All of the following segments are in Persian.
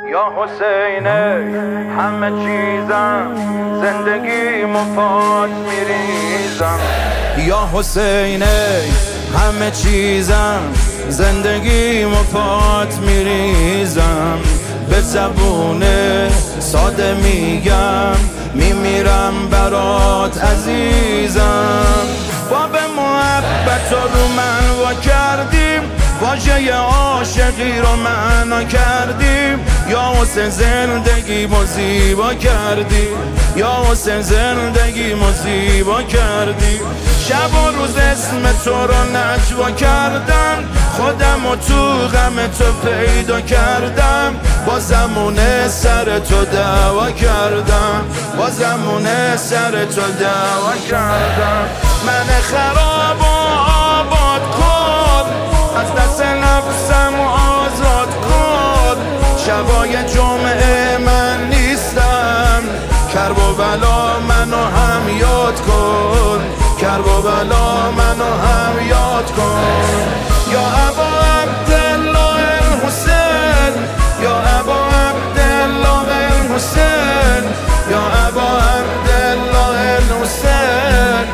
یا حسین همه چیزم زندگی مفاد میریزم. یا حسین همه چیزم زندگی مفاد میریزم. به زبون ساده میگم میمیرم برات عزیزم. باب محبت رو من وا کردیم، واژه عاشقی رو معنا کردیم. یا حسین زندگی ما زیبا کردی، یا حسین زندگی ما زیبا کردی. شب و روز اسم تو رو نجوا کردم، خودم و تو غم تو پیدا کردم. با زمونه سر تو دعوا کردم، با زمونه سر تو دعوا کردم. من خراب و آباد کن، از دست نفسم آزاد کن. شبای جمعه من نیستم، کرب و بلا منو هم یاد کن، کرب و بلا منو هم یاد کن. یا ابا عبدالله الحسین، یا ابا عبدالله الحسین، یا ابا عبدالله الحسین.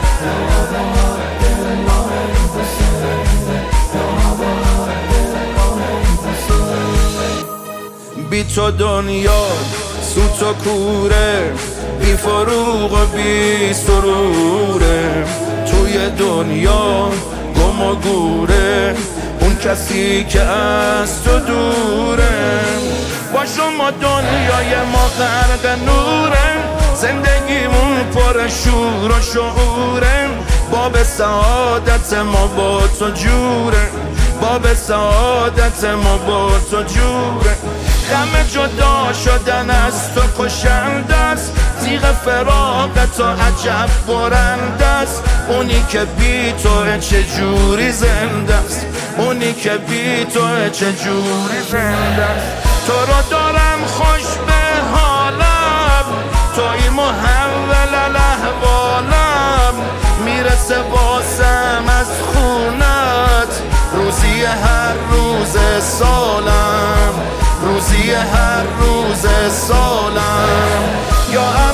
بی تو دنیا سوت و کوره، بی فروغ و بی سروره. توی دنیا گم و گوره اون کسی که از تو دوره. با شما دنیای ما غرق نوره، زندگیمون پر شور و شعوره. باب سعادت ما با تو جوره، باب سعادت ما با تو جوره. غم جدا شدن از تو کشنده است، تیغ فراق تو عجب برنده است. اونی که بی تو چجوری زنده است، اونی که بی تو چجوری زنده است. تو رو دارم خوش به حالم، توی محول الاحوالم. میرسه واسم از خونت روزی هر روز سالم، روزی هر روز سالم. یا